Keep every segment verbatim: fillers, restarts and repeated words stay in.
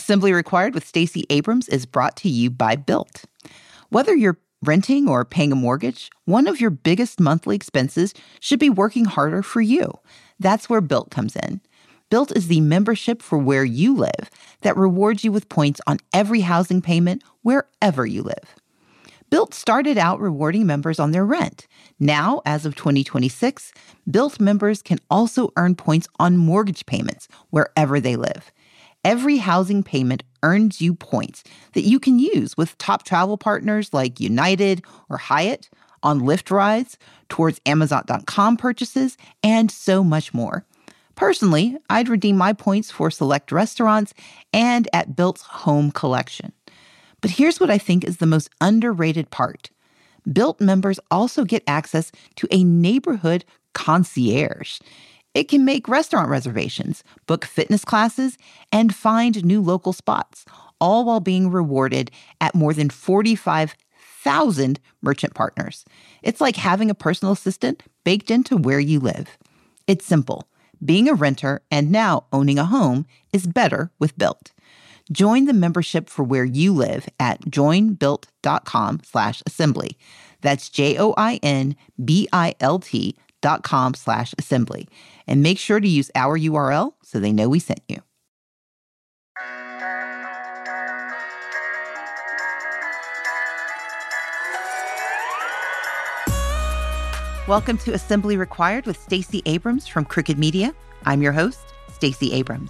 Assembly Required with Stacey Abrams is brought to you by Built. Whether you're renting or paying a mortgage, one of your biggest monthly expenses should be working harder for you. That's where Built comes in. Built is the membership for where you live that rewards you with points on every housing payment wherever you live. Built started out rewarding members on their rent. Now, as of twenty twenty-six, Built members can also earn points on mortgage payments wherever they live. Every housing payment earns you points that you can use with top travel partners like United or Hyatt, on Lyft rides, towards Amazon dot com purchases, and so much more. Personally, I'd redeem my points for select restaurants and at Built's home collection. But here's what I think is the most underrated part. Built members also get access to a neighborhood concierge. It can make restaurant reservations, book fitness classes, and find new local spots, all while being rewarded at more than forty-five thousand merchant partners. It's like having a personal assistant baked into where you live. It's simple. Being a renter and now owning a home is better with Built. Join the membership for where you live at joinbuilt.com slash assembly. That's J-O-I-N-B-I-L-T dot com slash assembly. And make sure to use our U R L so they know we sent you. Welcome to Assembly Required with Stacey Abrams from Crooked Media. I'm your host, Stacey Abrams.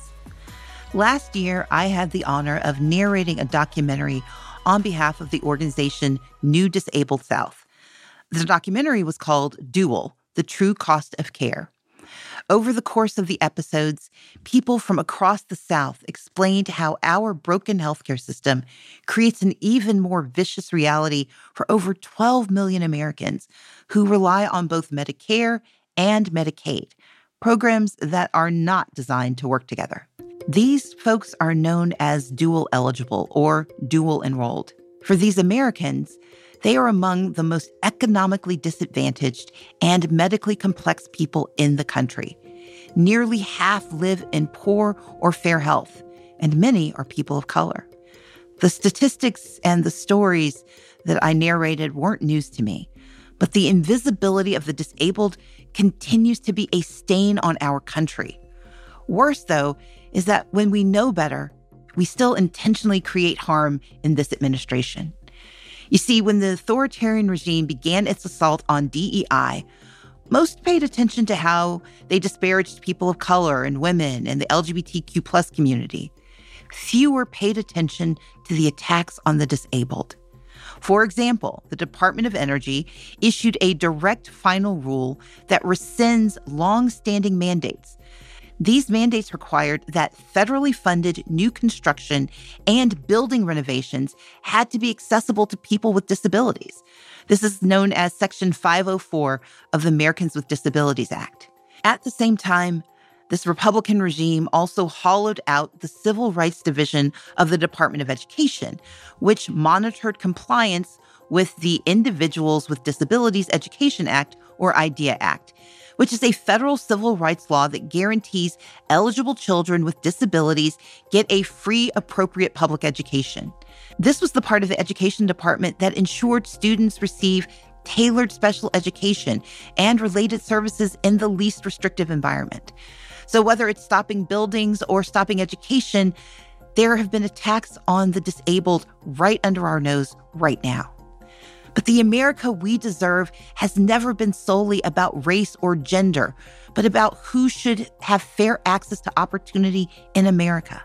Last year, I had the honor of narrating a documentary on behalf of the organization New Disabled South. The documentary was called Dual: The True Cost of Care. Over the course of the episodes, people from across the South explained how our broken healthcare system creates an even more vicious reality for over twelve million Americans who rely on both Medicare and Medicaid, programs that are not designed to work together. These folks are known as dual eligible or dual enrolled. For these Americans, they are among the most economically disadvantaged and medically complex people in the country. Nearly half live in poor or fair health, and many are people of color. The statistics and the stories that I narrated weren't news to me, but the invisibility of the disabled continues to be a stain on our country. Worse, though, is that when we know better, we still intentionally create harm in this administration. You see, when the authoritarian regime began its assault on D E I, most paid attention to how they disparaged people of color and women and the L G B T Q plus community. Fewer paid attention to the attacks on the disabled. For example, the Department of Energy issued a direct final rule that rescinds long-standing mandates. These mandates required that federally funded new construction and building renovations had to be accessible to people with disabilities. This is known as Section five oh four of the Americans with Disabilities Act. At the same time, this Republican regime also hollowed out the Civil Rights Division of the Department of Education, which monitored compliance with the Individuals with Disabilities Education Act, or IDEA Act, which is a federal civil rights law that guarantees eligible children with disabilities get a free, appropriate public education. This was the part of the education department that ensured students receive tailored special education and related services in the least restrictive environment. So whether it's stopping buildings or stopping education, there have been attacks on the disabled right under our nose right now. But the America we deserve has never been solely about race or gender, but about who should have fair access to opportunity in America.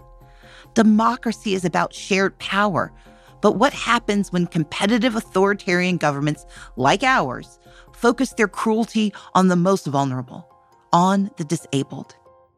Democracy is about shared power. But what happens when competitive authoritarian governments like ours focus their cruelty on the most vulnerable, on the disabled?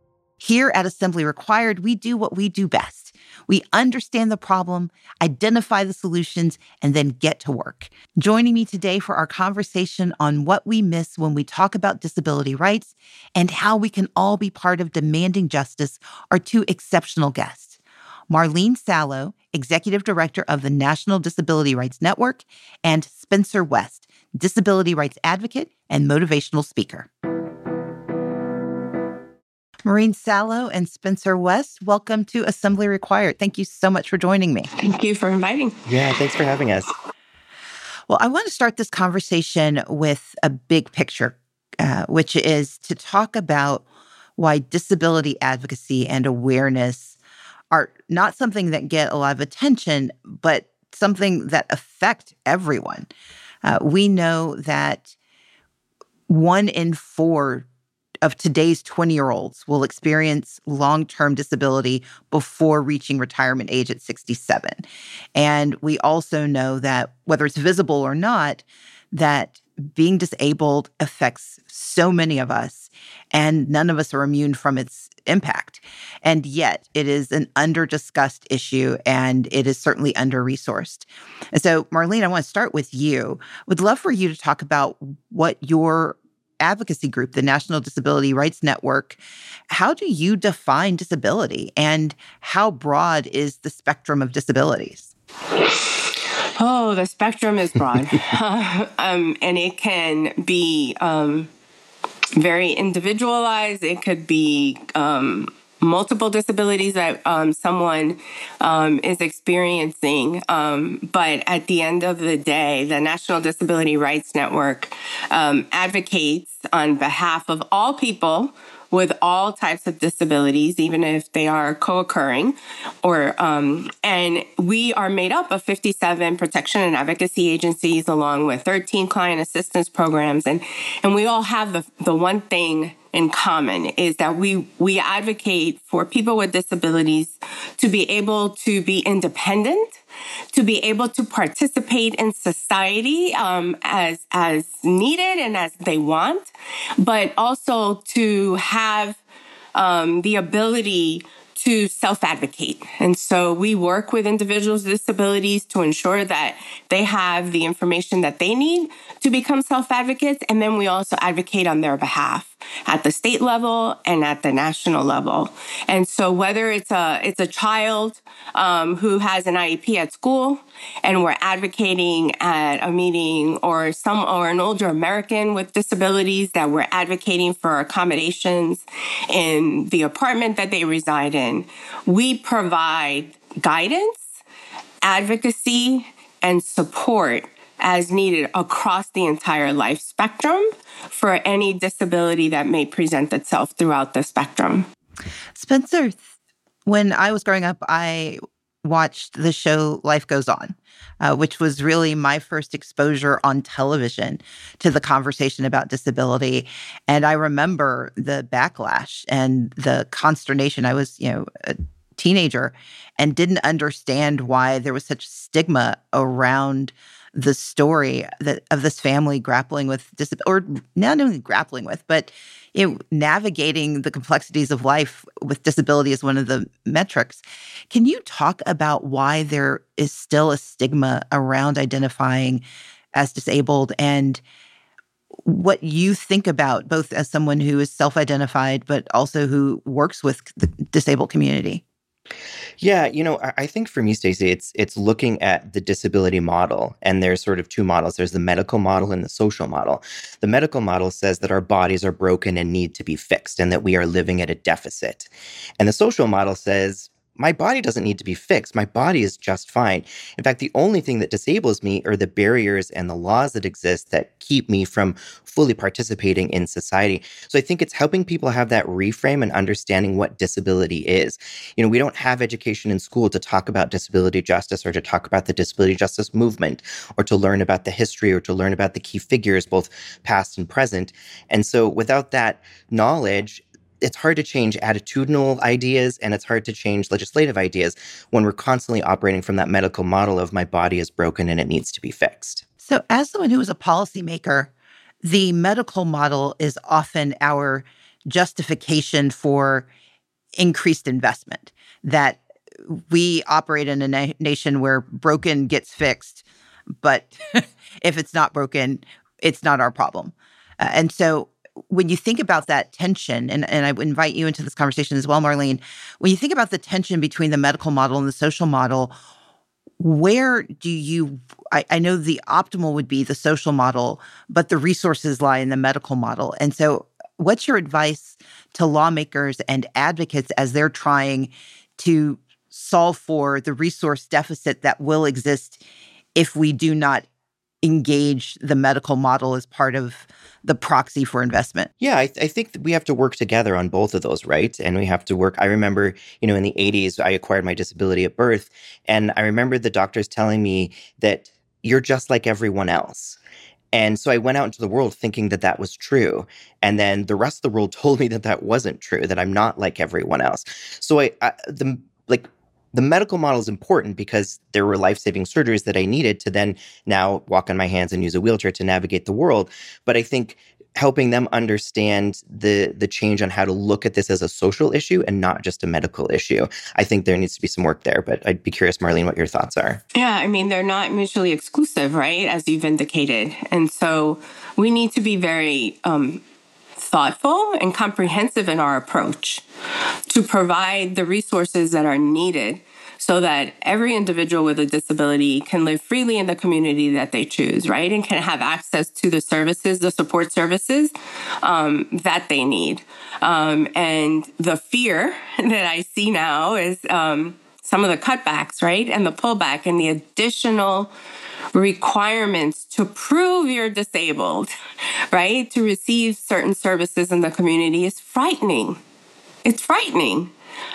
Here at Assembly Required, we do what we do best. We understand the problem, identify the solutions, and then get to work. Joining me today for our conversation on what we miss when we talk about disability rights and how we can all be part of demanding justice are two exceptional guests. Marlene Salo, Executive Director of the National Disability Rights Network, and Spencer West, Disability Rights Advocate and Motivational Speaker. Maureen Sallow and Spencer West, welcome to Assembly Required. Thank you so much for joining me. Thank you for inviting. Yeah, thanks for having us. Well, I want to start this conversation with a big picture, uh, which is to talk about why disability advocacy and awareness are not something that get a lot of attention, but something that affect everyone. Uh, we know that one in four of today's twenty-year-olds will experience long-term disability before reaching retirement age at sixty-seven. And we also know that whether it's visible or not, that being disabled affects so many of us, and none of us are immune from its impact. And yet it is an under-discussed issue, and it is certainly under-resourced. And so, Marlene, I want to start with you. Would love for you to talk about what your advocacy group, the National Disability Rights Network, how do you define disability, and how broad is the spectrum of disabilities? Oh, the spectrum is broad. um, and it can be um, very individualized. It could be um, multiple disabilities that um, someone um, is experiencing. Um, but at the end of the day, the National Disability Rights Network um, advocates on behalf of all people with all types of disabilities, even if they are co-occurring, or um, and we are made up of fifty-seven protection and advocacy agencies, along with thirteen client assistance programs, and and we all have the the one thing in common is that we we advocate for people with disabilities to be able to be independent, to be able to participate in society um, as as needed and as they want, but also to have um, the ability to self-advocate. And so we work with individuals with disabilities to ensure that they have the information that they need to become self-advocates. And then we also advocate on their behalf at the state level and at the national level. And so whether it's a it's a child um, who has an I E P at school and we're advocating at a meeting, or some or an older American with disabilities that we're advocating for accommodations in the apartment that they reside in, we provide guidance, advocacy, and support as needed across the entire life spectrum for any disability that may present itself throughout the spectrum. Spencer, when I was growing up, I watched the show Life Goes On, uh, which was really my first exposure on television to the conversation about disability. And I remember the backlash and the consternation. I was, you know, a teenager and didn't understand why there was such stigma around the story that of this family grappling with disability, or not only grappling with, but you know, navigating the complexities of life with disability is one of the metrics. Can you talk about why there is still a stigma around identifying as disabled, and what you think about, both as someone who is self-identified, but also who works with the disabled community? Yeah, you know, I think for me, Stacey, it's it's looking at the disability model, and there's sort of two models. There's the medical model and the social model. The medical model says that our bodies are broken and need to be fixed, and that we are living at a deficit. And the social model says, my body doesn't need to be fixed. My body is just fine. In fact, the only thing that disables me are the barriers and the laws that exist that keep me from fully participating in society. So I think it's helping people have that reframe and understanding what disability is. You know, we don't have education in school to talk about disability justice, or to talk about the disability justice movement, or to learn about the history, or to learn about the key figures, both past and present. And so without that knowledge, it's hard to change attitudinal ideas, and it's hard to change legislative ideas when we're constantly operating from that medical model of my body is broken and it needs to be fixed. So as someone who is a policymaker, the medical model is often our justification for increased investment, that we operate in a na- nation where broken gets fixed, but if it's not broken, it's not our problem. Uh, and so when you think about that tension, and, and I would invite you into this conversation as well, Marlene, when you think about the tension between the medical model and the social model, where do you, I, I know the optimal would be the social model, but the resources lie in the medical model. And so what's your advice to lawmakers and advocates as they're trying to solve for the resource deficit that will exist if we do not engage the medical model as part of the proxy for investment? Yeah, I, th- I think that we have to work together on both of those, right? And we have to work. I remember, you know, in the eighties, I acquired my disability at birth. And I remember the doctors telling me that you're just like everyone else. And so I went out into the world thinking that that was true. And then the rest of the world told me that that wasn't true, that I'm not like everyone else. So I, I the like, the medical model is important because there were life-saving surgeries that I needed to then now walk on my hands and use a wheelchair to navigate the world. But I think helping them understand the the change on how to look at this as a social issue and not just a medical issue, I think there needs to be some work there. But I'd be curious, Marlene, what your thoughts are. Yeah, I mean, they're not mutually exclusive, right, as you've indicated. And so we need to be very um, thoughtful and comprehensive in our approach to provide the resources that are needed so that every individual with a disability can live freely in the community that they choose, right? And can have access to the services, the support services um, that they need. Um, and the fear that I see now is um, some of the cutbacks, right? And the pullback and the additional requirements to prove you're disabled, right? To receive certain services in the community is frightening. It's frightening.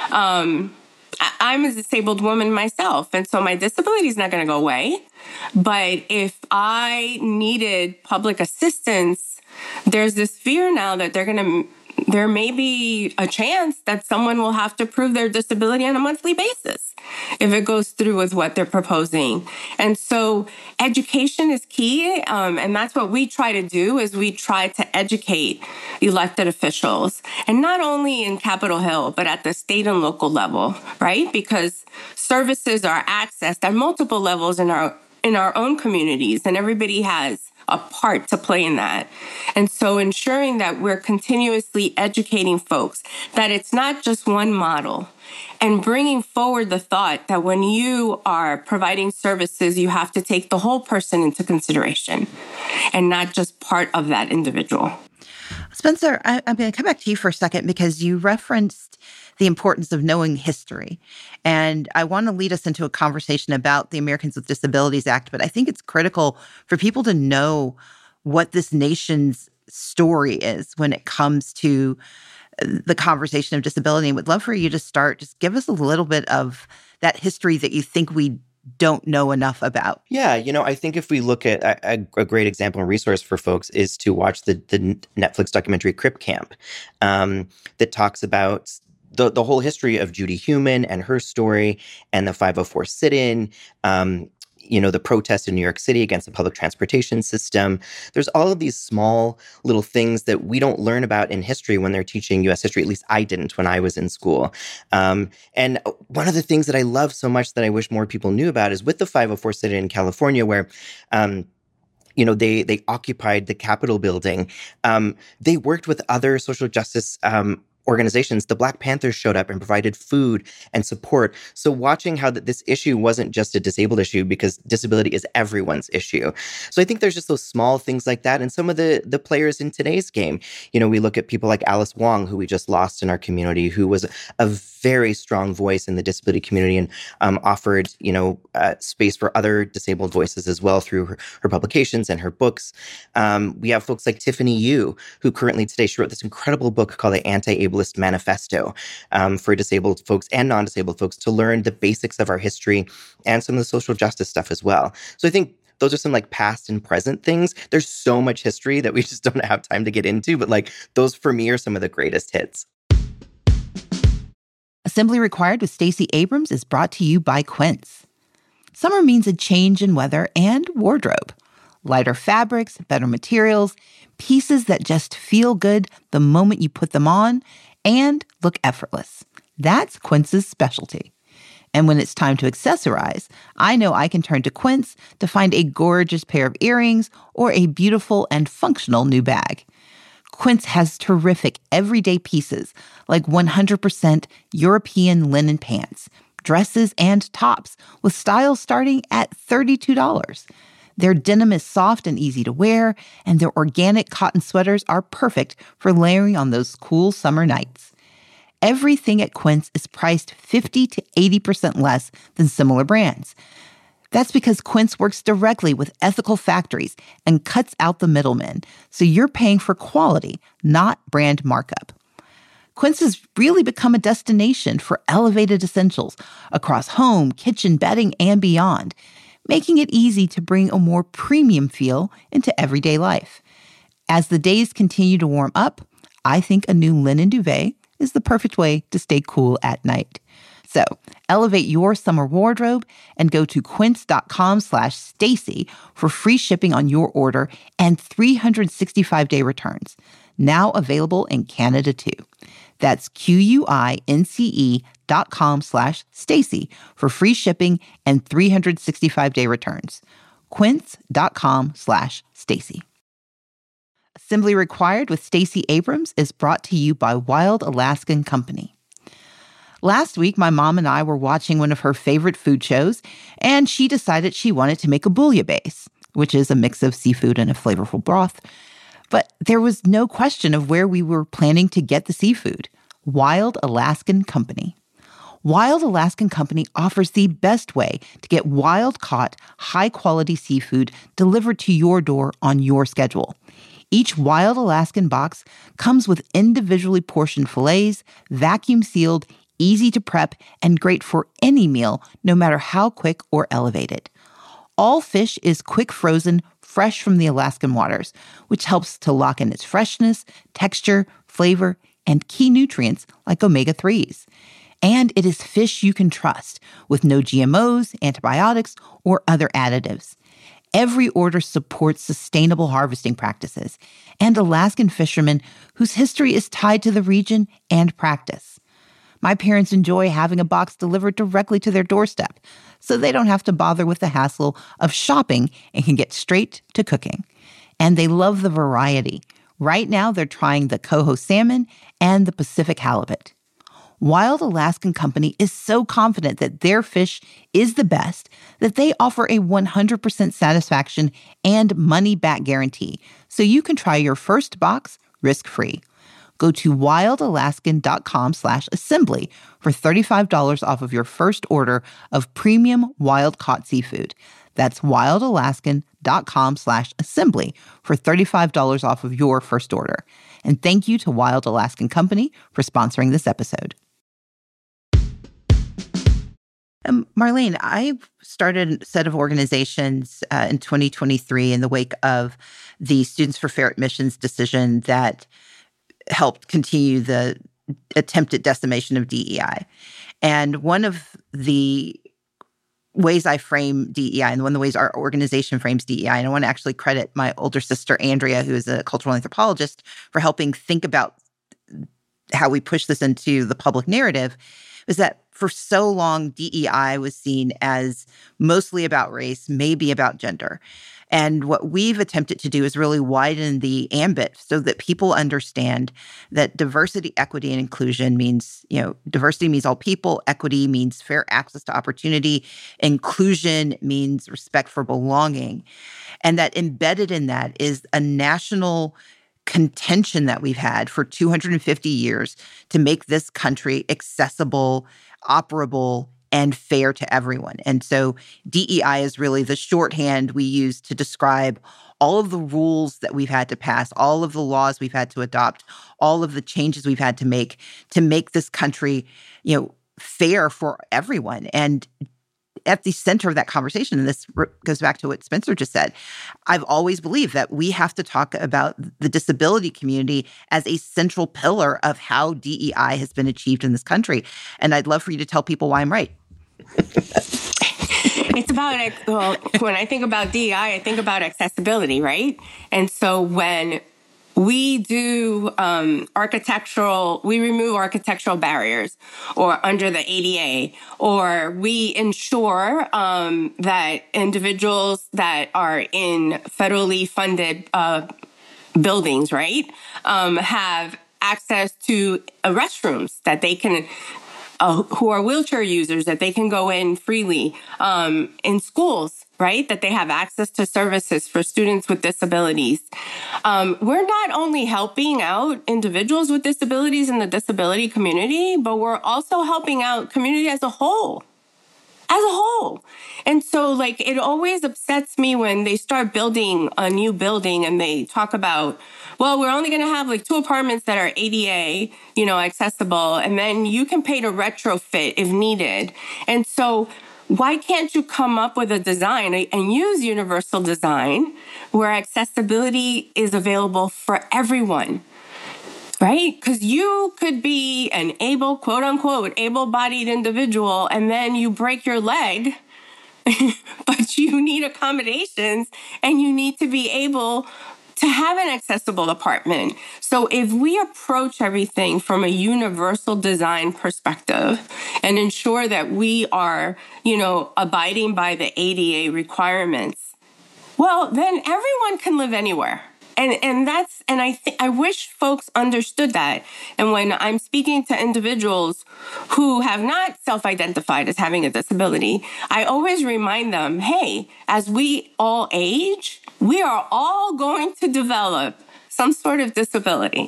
Um, I'm a disabled woman myself, and so my disability is not going to go away. But if I needed public assistance, there's this fear now that they're going to, there may be a chance that someone will have to prove their disability on a monthly basis if it goes through with what they're proposing. And so education is key. Um, and that's what we try to do is we try to educate elected officials, and not only in Capitol Hill, but at the state and local level, right? Because services are accessed at multiple levels in our in our own communities, and everybody has a part to play in that. And so ensuring that we're continuously educating folks, that it's not just one model, and bringing forward the thought that when you are providing services, you have to take the whole person into consideration and not just part of that individual. Spencer, I, I'm going to come back to you for a second because you referenced the importance of knowing history. And I want to lead us into a conversation about the Americans with Disabilities Act, but I think it's critical for people to know what this nation's story is when it comes to the conversation of disability. And would love for you to start, just give us a little bit of that history that you think we don't know enough about. Yeah, you know, I think if we look at a, a great example and resource for folks is to watch the, the Netflix documentary Crip Camp um, that talks about the, the whole history of Judy Heumann and her story and the five oh four sit-in, um, you know, the protest in New York City against the public transportation system. There's all of these small little things that we don't learn about in history when they're teaching U S history. At least I didn't when I was in school. Um, and one of the things that I love so much that I wish more people knew about is with the five oh four sit-in in California, where um, you know, they they occupied the Capitol building. Um, they worked with other social justice um organizations. The Black Panthers showed up and provided food and support. So watching how that this issue wasn't just a disabled issue, because disability is everyone's issue. So I think there's just those small things like that. And some of the the players in today's game, you know, we look at people like Alice Wong, who we just lost in our community, who was a very strong voice in the disability community and um, offered, you know, uh, space for other disabled voices as well through her, her publications and her books. Um, we have folks like Tiffany Yu, who currently today, she wrote this incredible book called The Anti-Ableist Manifesto um, for disabled folks and non-disabled folks to learn the basics of our history and some of the social justice stuff as well. So I think those are some like past and present things. There's so much history that we just don't have time to get into, but like those for me are some of the greatest hits. Assembly Required with Stacey Abrams is brought to you by Quince. Summer means a change in weather and wardrobe. Lighter fabrics, better materials, pieces that just feel good the moment you put them on and look effortless. That's Quince's specialty. And when it's time to accessorize, I know I can turn to Quince to find a gorgeous pair of earrings or a beautiful and functional new bag. Quince has terrific everyday pieces like one hundred percent European linen pants, dresses, and tops with styles starting at thirty-two dollars. Their denim is soft and easy to wear, and their organic cotton sweaters are perfect for layering on those cool summer nights. Everything at Quince is priced fifty to eighty percent less than similar brands. That's because Quince works directly with ethical factories and cuts out the middlemen, so you're paying for quality, not brand markup. Quince has really become a destination for elevated essentials across home, kitchen, bedding, and beyond, making it easy to bring a more premium feel into everyday life. As the days continue to warm up, I think a new linen duvet is the perfect way to stay cool at night. So elevate your summer wardrobe and go to quince.com slash Stacy for free shipping on your order and three hundred sixty-five day returns. Now available in Canada too. That's Q-U-I-N-C-E dot com slash Stacy for free shipping and three hundred sixty-five day returns. Quince.com slash Stacy. Assembly Required with Stacey Abrams is brought to you by Wild Alaskan Company. Last week, my mom and I were watching one of her favorite food shows, and she decided she wanted to make a bouillabaisse, which is a mix of seafood and a flavorful broth. But there was no question of where we were planning to get the seafood. Wild Alaskan Company. Wild Alaskan Company offers the best way to get wild-caught, high-quality seafood delivered to your door on your schedule. Each Wild Alaskan box comes with individually portioned fillets, vacuum-sealed, easy to prep, and great for any meal, no matter how quick or elevated. All fish is quick frozen, fresh from the Alaskan waters, which helps to lock in its freshness, texture, flavor, and key nutrients like omega threes. And it is fish you can trust, with no G M Os, antibiotics, or other additives. Every order supports sustainable harvesting practices and Alaskan fishermen whose history is tied to the region and practice. My parents enjoy having a box delivered directly to their doorstep, so they don't have to bother with the hassle of shopping and can get straight to cooking. And they love the variety. Right now, they're trying the coho salmon and the Pacific halibut. Wild Alaskan Company is so confident that their fish is the best that they offer a one hundred percent satisfaction and money-back guarantee, so you can try your first box risk-free. Go to wildalaskan.com slash assembly for thirty-five dollars off of your first order of premium wild-caught seafood. That's wildalaskan.com slash assembly for thirty-five dollars off of your first order. And thank you to Wild Alaskan Company for sponsoring this episode. Um, Marlene, I started a set of organizations uh, in twenty twenty-three in the wake of the Students for Fair Admissions decision that helped continue the attempted decimation of D E I. And one of the ways I frame D E I, and one of the ways our organization frames D E I, and I want to actually credit my older sister, Andrea, who is a cultural anthropologist, for helping think about how we push this into the public narrative, is that for so long, D E I was seen as mostly about race, maybe about gender. And what we've attempted to do is really widen the ambit so that people understand that diversity, equity, and inclusion means, you know, diversity means all people, equity means fair access to opportunity, inclusion means respect for belonging. And that embedded in that is a national contention that we've had for two hundred fifty years to make this country accessible, operable, and fair to everyone. And so D E I is really the shorthand we use to describe all of the rules that we've had to pass, all of the laws we've had to adopt, all of the changes we've had to make to make this country, you know, fair for everyone. And at the center of that conversation, and this goes back to what Spencer just said, I've always believed that we have to talk about the disability community as a central pillar of how D E I has been achieved in this country. And I'd love for you to tell people why I'm right. It's about, well, when I think about D E I, I think about accessibility, right? And so when we do um, architectural, we remove architectural barriers or under the A D A, or we ensure um, that individuals that are in federally funded uh, buildings, right, um, have access to uh, restrooms that they can uh, who are wheelchair users, that they can go in freely, um, in schools, right? That they have access to services for students with disabilities. Um, we're not only helping out individuals with disabilities in the disability community, but we're also helping out community as a whole. As a whole. And so, like, it always upsets me when they start building a new building and they talk about, well, we're only going to have like two apartments that are A D A, you know, accessible, and then you can pay to retrofit if needed. And so why can't you come up with a design and use universal design where accessibility is available for everyone? Right? Because you could be an able, quote unquote, able-bodied individual, and then you break your leg, but you need accommodations and you need to be able to have an accessible apartment. So if we approach everything from a universal design perspective and ensure that we are, you know, abiding by the A D A requirements, well, then everyone can live anywhere. And and that's and I th- I wish folks understood that. And when I'm speaking to individuals who have not self-identified as having a disability, I always remind them, hey, as we all age, we are all going to develop some sort of disability.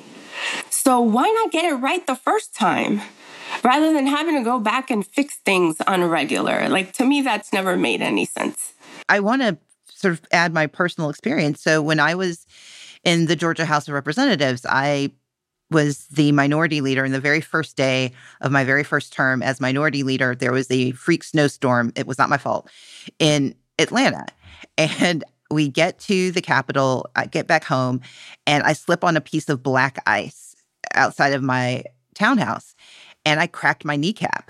So why not get it right the first time rather than having to go back and fix things on a regular? Like, to me, that's never made any sense. I want to sort of add my personal experience. So when I was in the Georgia House of Representatives, I was the minority leader. And the very first day of my very first term as minority leader, there was a freak snowstorm. It was not my fault in Atlanta. And we get to the Capitol, I get back home, and I slip on a piece of black ice outside of my townhouse. And I cracked my kneecap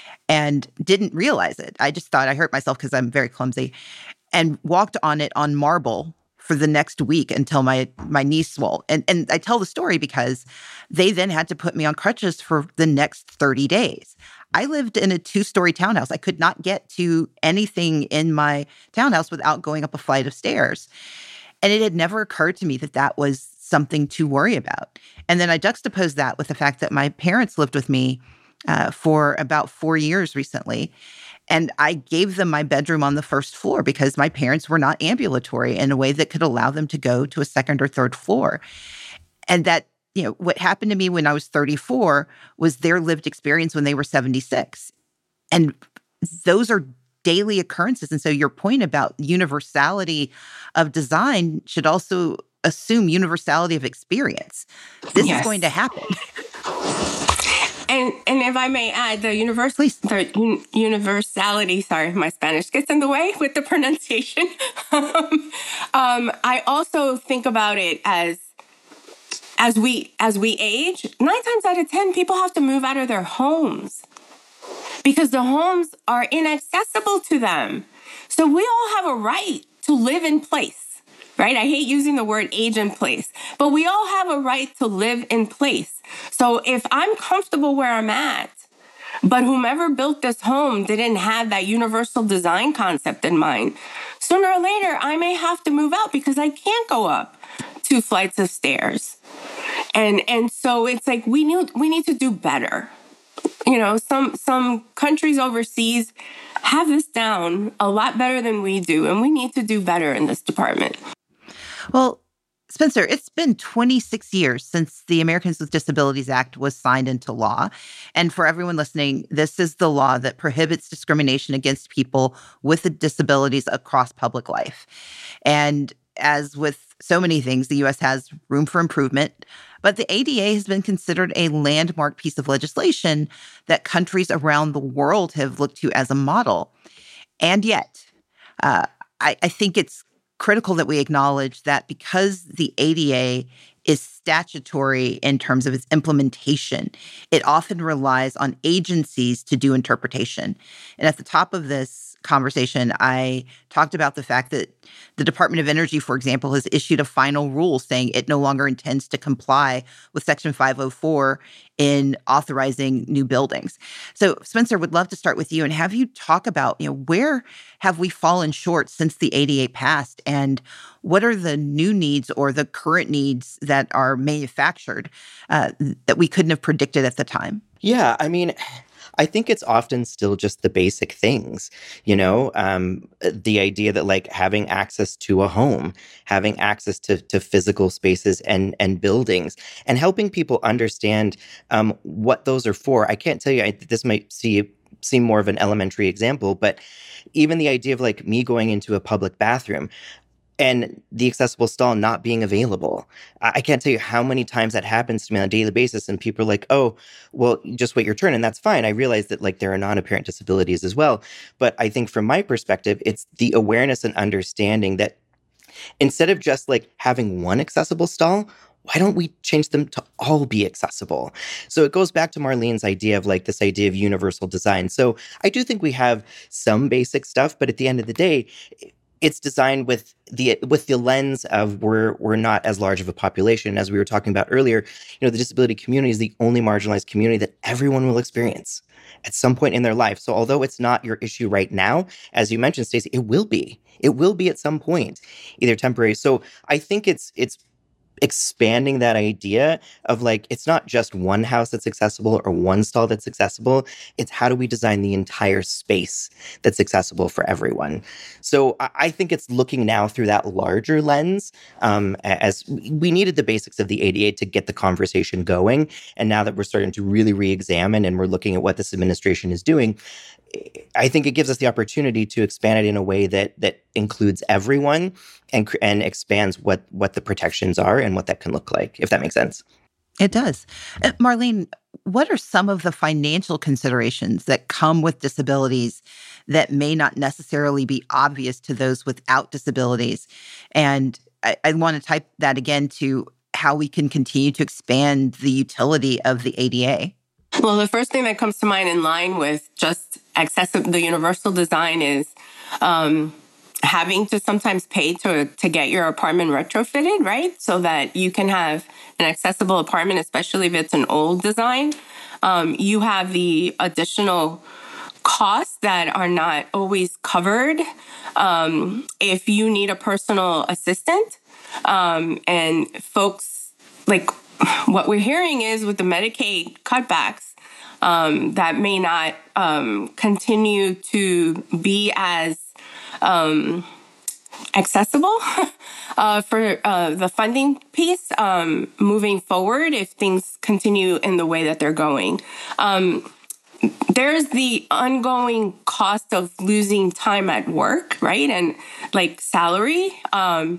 and didn't realize it. I just thought I hurt myself because I'm very clumsy, and walked on it on marble for the next week until my my knee swelled. And and I tell the story because they then had to put me on crutches for the next thirty days. I lived in a two-story townhouse. I could not get to anything in my townhouse without going up a flight of stairs. And it had never occurred to me that that was something to worry about. And then I juxtaposed that with the fact that my parents lived with me uh, for about four years recently. And I gave them my bedroom on the first floor because my parents were not ambulatory in a way that could allow them to go to a second or third floor. And that, you know, what happened to me when I was thirty-four was their lived experience when they were seventy-six. And those are daily occurrences. And so your point about universality of design should also assume universality of experience. This yes. is going to happen. And and if I may add, the, univers- the un- universality, sorry, my Spanish gets in the way with the pronunciation. um, I also think about it as, as we as we age, nine times out of ten, people have to move out of their homes because the homes are inaccessible to them. So we all have a right to live in place. Right? I hate using the word age in place, but we all have a right to live in place. So if I'm comfortable where I'm at, but whomever built this home didn't have that universal design concept in mind, sooner or later, I may have to move out because I can't go up two flights of stairs. And and so it's like we need we need to do better. You know, some some countries overseas have this down a lot better than we do, and we need to do better in this department. Well, Spencer, it's been twenty-six years since the Americans with Disabilities Act was signed into law. And for everyone listening, this is the law that prohibits discrimination against people with disabilities across public life. And as with so many things, the U S has room for improvement. But the A D A has been considered a landmark piece of legislation that countries around the world have looked to as a model. And yet, uh, I, I think it's critical that we acknowledge that because the A D A is statutory in terms of its implementation, it often relies on agencies to do interpretation. And at the top of this conversation, I talked about the fact that the Department of Energy, for example, has issued a final rule saying it no longer intends to comply with Section five oh four in authorizing new buildings. So, Spencer, would love to start with you and have you talk about, you know, where have we fallen short since the A D A passed, and what are the new needs or the current needs that are manufactured uh, that we couldn't have predicted at the time? Yeah, I mean, I think it's often still just the basic things, you know, um, the idea that like having access to a home, having access to, to physical spaces and, and buildings, and helping people understand um, what those are for. I can't tell you, I, this might see seem more of an elementary example, but even the idea of like me going into a public bathroom and the accessible stall not being available. I can't tell you how many times that happens to me on a daily basis. And people are like, oh, well, just wait your turn. And that's fine. I realize that like there are non-apparent disabilities as well. But I think from my perspective, it's the awareness and understanding that instead of just like having one accessible stall, why don't we change them to all be accessible? So it goes back to Marlene's idea of like this idea of universal design. So I do think we have some basic stuff, but at the end of the day, it's designed with the with the lens of we're we're not as large of a population. As we were talking about earlier, you know, the disability community is the only marginalized community that everyone will experience at some point in their life. So although it's not your issue right now, as you mentioned, Stacey, it will be. It will be at some point, either temporary. So I think it's it's expanding that idea of like, it's not just one house that's accessible or one stall that's accessible. It's how do we design the entire space that's accessible for everyone? So I think it's looking now through that larger lens, um, as we needed the basics of the A D A to get the conversation going. And now that we're starting to really re-examine and we're looking at what this administration is doing, I think it gives us the opportunity to expand it in a way that that includes everyone and and expands what what the protections are and what that can look like, if that makes sense. It does. Uh, Marlene, what are some of the financial considerations that come with disabilities that may not necessarily be obvious to those without disabilities? And I, I want to type that again to how we can continue to expand the utility of the A D A. Well, the first thing that comes to mind in line with just accessible, the universal design is um, having to sometimes pay to to get your apartment retrofitted, right? So that you can have an accessible apartment, especially if it's an old design. Um, you have the additional costs that are not always covered um, if you need a personal assistant. Um, and folks, like what we're hearing is with the Medicaid cutbacks, um, that may not um, continue to be as um, accessible uh, for uh, the funding piece um, moving forward if things continue in the way that they're going. Um, there's the ongoing cost of losing time at work, right? And like salary. Um,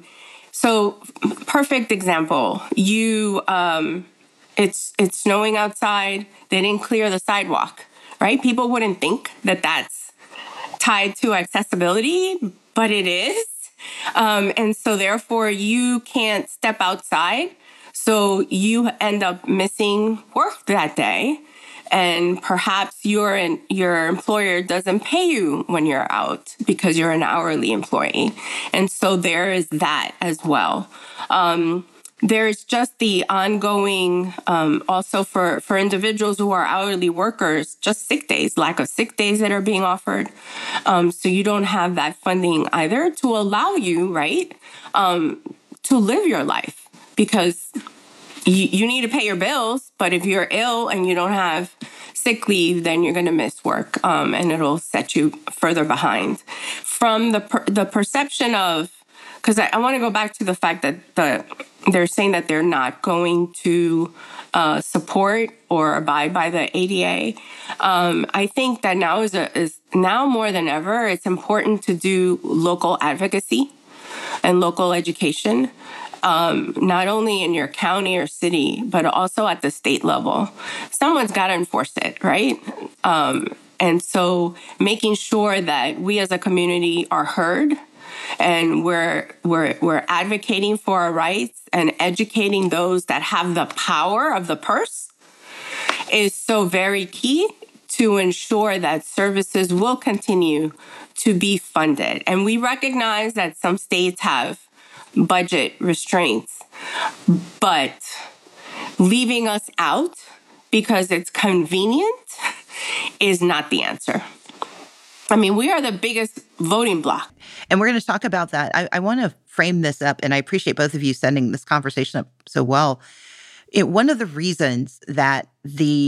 so perfect example, you, um, it's, it's snowing outside. They didn't clear the sidewalk, right? People wouldn't think that that's tied to accessibility, but it is. Um, and so therefore you can't step outside. So you end up missing work that day. And perhaps your your employer doesn't pay you when you're out because you're an hourly employee. And so there is that as well. Um, there's just the ongoing, um, also for, for individuals who are hourly workers, just sick days, lack of sick days that are being offered. Um, so you don't have that funding either to allow you, right, um, to live your life because you, you need to pay your bills. But if you're ill and you don't have sick leave, then you're going to miss work, um, and it'll set you further behind. From the per- the perception of, because I, I want to go back to the fact that the they're saying that they're not going to uh, support or abide by the A D A. Um, I think that now is a, is now more than ever, it's important to do local advocacy and local education. Um, not only in your county or city, but also at the state level. Someone's got to enforce it, right? Um, and so making sure that we as a community are heard and we're, we're, we're advocating for our rights and educating those that have the power of the purse is so very key to ensure that services will continue to be funded. And we recognize that some states have budget restraints, but leaving us out because it's convenient is not the answer. I mean, we are the biggest voting bloc. And we're going to talk about that. I, I want to frame this up, and I appreciate both of you setting this conversation up so well. It, one of the reasons that the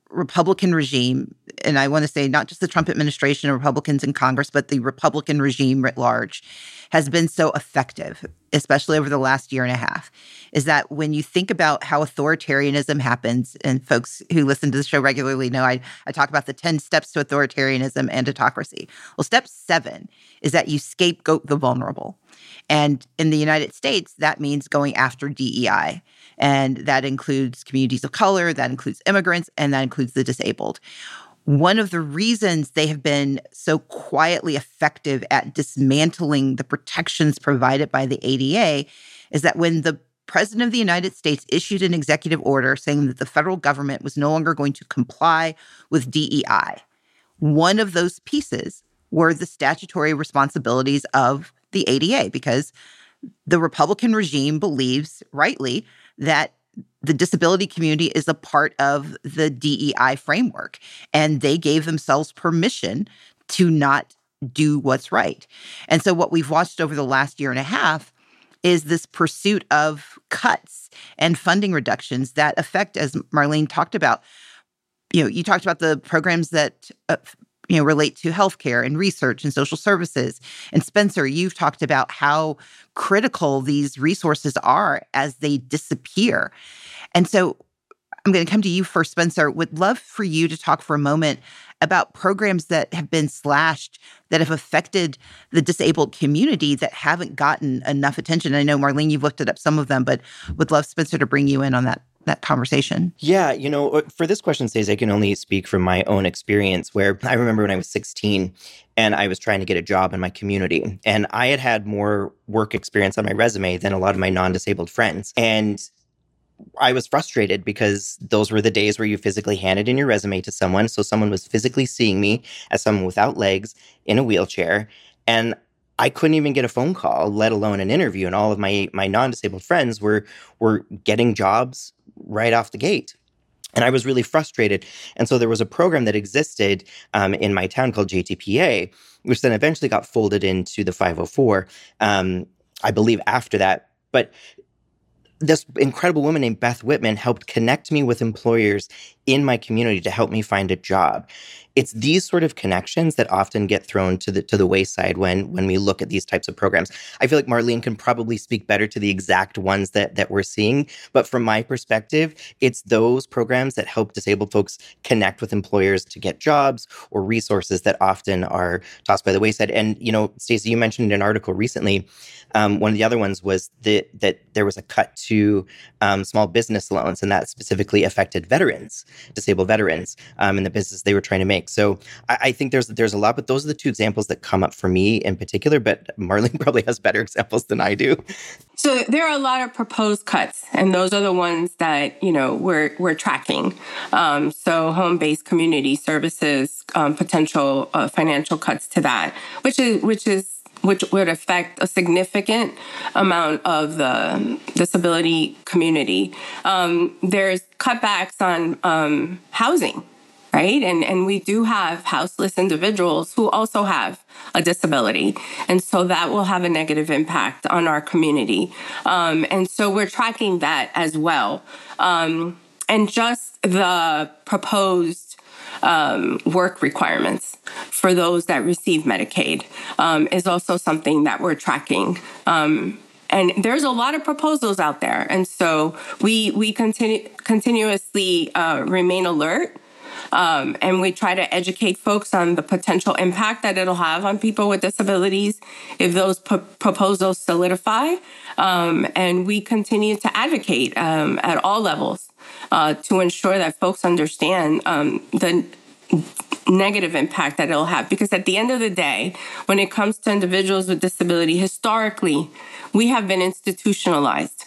Republican regime, and I want to say not just the Trump administration and Republicans in Congress, but the Republican regime writ large, has been so effective, especially over the last year and a half, is that when you think about how authoritarianism happens, and folks who listen to the show regularly know I, I talk about the ten steps to authoritarianism and autocracy. Well, step seven is that you scapegoat the vulnerable. And in the United States, that means going after D E I. And that includes communities of color, that includes immigrants, and that includes the disabled. One of the reasons they have been so quietly effective at dismantling the protections provided by the A D A is that when the President of the United States issued an executive order saying that the federal government was no longer going to comply with D E I, one of those pieces were the statutory responsibilities of the A D A, because the Republican regime believes, rightly, that the disability community is a part of the D E I framework, and they gave themselves permission to not do what's right. And so what we've watched over the last year and a half is this pursuit of cuts and funding reductions that affect, as Marlene talked about, you know, you talked about the programs that uh, you know, relate to healthcare and research and social services. And Spencer, you've talked about how critical these resources are as they disappear. And so I'm going to come to you first, Spencer. Would love for you to talk for a moment about programs that have been slashed that have affected the disabled community that haven't gotten enough attention. I know, Marlene, you've looked up some of them, but would love Spencer to bring you in on that that conversation. Yeah, you know, for this question, Stacey, I can only speak from my own experience, where I remember when I was sixteen and I was trying to get a job in my community, and I had had more work experience on my resume than a lot of my non-disabled friends. And I was frustrated because those were the days where you physically handed in your resume to someone. So someone was physically seeing me as someone without legs in a wheelchair. And I couldn't even get a phone call, let alone an interview. And all of my my non-disabled friends were were getting jobs right off the gate. And I was really frustrated. And so there was a program that existed um, in my town called J T P A, which then eventually got folded into the five oh four, um, I believe after that. But this incredible woman named Beth Whitman helped connect me with employers in my community to help me find a job. It's these sort of connections that often get thrown to the to the wayside when when we look at these types of programs. I feel like Marlene can probably speak better to the exact ones that that we're seeing, but from my perspective, it's those programs that help disabled folks connect with employers to get jobs or resources that often are tossed by the wayside. And you know, Stacey, you mentioned an article recently. Um, one of the other ones was the, that there was a cut to um, small business loans, and that specifically affected veterans, disabled veterans, um, in the business they were trying to make. So I, I think there's there's a lot, but those are the two examples that come up for me in particular. But Marlene probably has better examples than I do. So there are a lot of proposed cuts, and those are the ones that, you know, we're we're tracking. Um, so home-based community services, um, potential uh, financial cuts to that, which is which is. which would affect a significant amount of the disability community. Um, there's cutbacks on um, housing, right? And and we do have houseless individuals who also have a disability. And so that will have a negative impact on our community. Um, and so we're tracking that as well. Um, and just the proposed Um, work requirements for those that receive Medicaid um, is also something that we're tracking. Um, and there's a lot of proposals out there. And so we we continue continuously uh, remain alert. Um, and we try to educate folks on the potential impact that it'll have on people with disabilities if those p- proposals solidify. Um, and we continue to advocate um, at all levels uh, to ensure that folks understand um, the negative impact that it'll have. Because at the end of the day, when it comes to individuals with disability, historically, we have been institutionalized.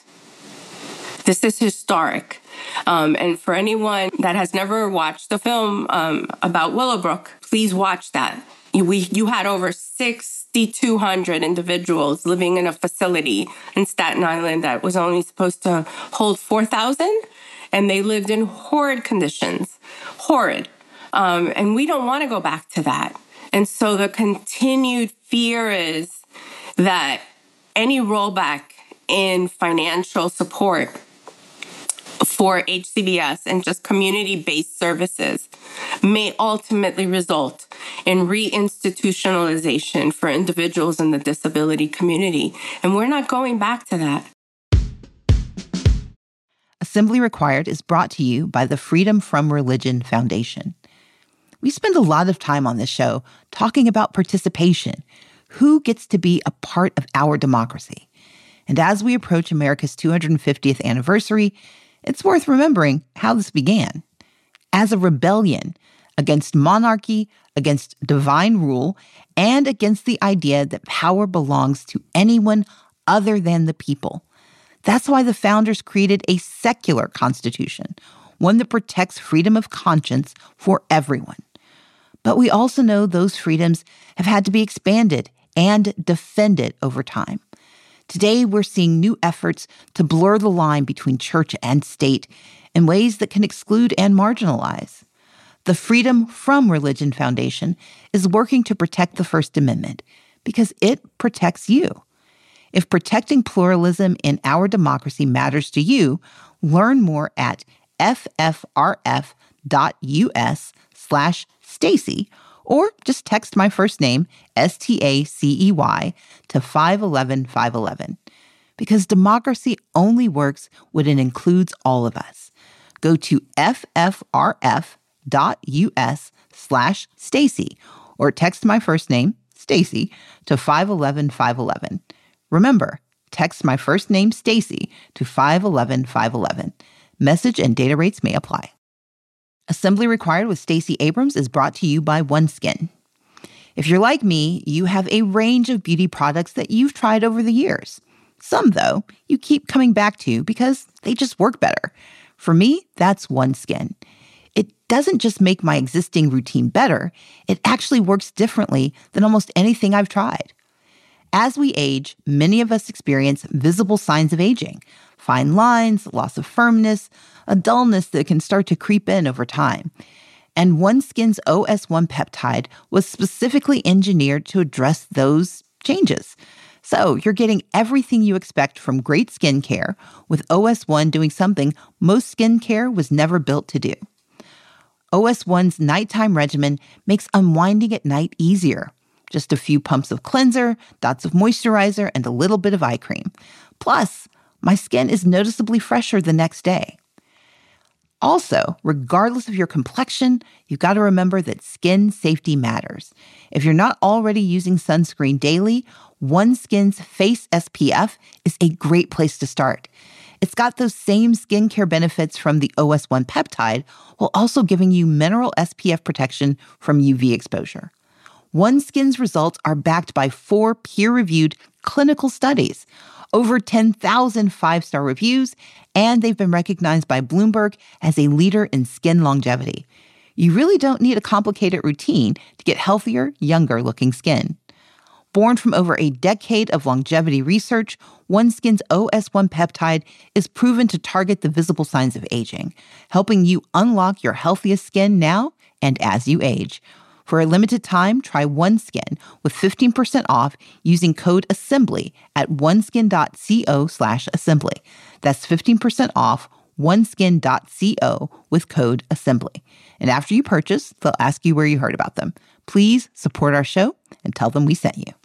This is historic. Um, and for anyone that has never watched the film um, about Willowbrook, please watch that. You, we, you had over six thousand two hundred individuals living in a facility in Staten Island that was only supposed to hold four thousand, and they lived in horrid conditions, horrid. Um, and we don't want to go back to that. And so the continued fear is that any rollback in financial support for H C B S and just community-based services may ultimately result in reinstitutionalization for individuals in the disability community. And we're not going back to that. Assembly Required is brought to you by the Freedom From Religion Foundation. We spend a lot of time on this show talking about participation, who gets to be a part of our democracy. And as we approach America's two hundred fiftieth anniversary, it's worth remembering how this began. As a rebellion against monarchy, against divine rule, and against the idea that power belongs to anyone other than the people. That's why the founders created a secular constitution, one that protects freedom of conscience for everyone. But we also know those freedoms have had to be expanded and defended over time. Today, we're seeing new efforts to blur the line between church and state in ways that can exclude and marginalize. The Freedom From Religion Foundation is working to protect the First Amendment because it protects you. If protecting pluralism in our democracy matters to you, learn more at ffrf.us slash Stacey, or just text my first name, S T A C E Y, to five one one five one one. Because democracy only works when it includes all of us. Go to ffrf.us slash Stacey, or text my first name, Stacey, to five one one five one one. Remember, text my first name, Stacey, to five one one five one one. Message and data rates may apply. Assembly Required with Stacey Abrams is brought to you by OneSkin. If you're like me, you have a range of beauty products that you've tried over the years. Some, though, you keep coming back to because they just work better. For me, that's OneSkin. It doesn't just make my existing routine better, it actually works differently than almost anything I've tried. As we age, many of us experience visible signs of aging, fine lines, loss of firmness, a dullness that can start to creep in over time. And OneSkin's O S one peptide was specifically engineered to address those changes. So you're getting everything you expect from great skincare, with O S one doing something most skincare was never built to do. O S one's nighttime regimen makes unwinding at night easier. Just a few pumps of cleanser, dots of moisturizer, and a little bit of eye cream. Plus, my skin is noticeably fresher the next day. Also, regardless of your complexion, you've got to remember that skin safety matters. If you're not already using sunscreen daily, OneSkin's Face S P F is a great place to start. It's got those same skincare benefits from the O S one peptide, while also giving you mineral S P F protection from U V exposure. OneSkin's results are backed by four peer-reviewed clinical studies, over ten thousand five-star reviews, and they've been recognized by Bloomberg as a leader in skin longevity. You really don't need a complicated routine to get healthier, younger-looking skin. Born from over a decade of longevity research, OneSkin's O S one peptide is proven to target the visible signs of aging, helping you unlock your healthiest skin now and as you age. For a limited time, try OneSkin with fifteen percent off using code ASSEMBLY at oneskin.co slash assembly. That's fifteen percent off oneskin.co with code ASSEMBLY. And after you purchase, they'll ask you where you heard about them. Please support our show and tell them we sent you.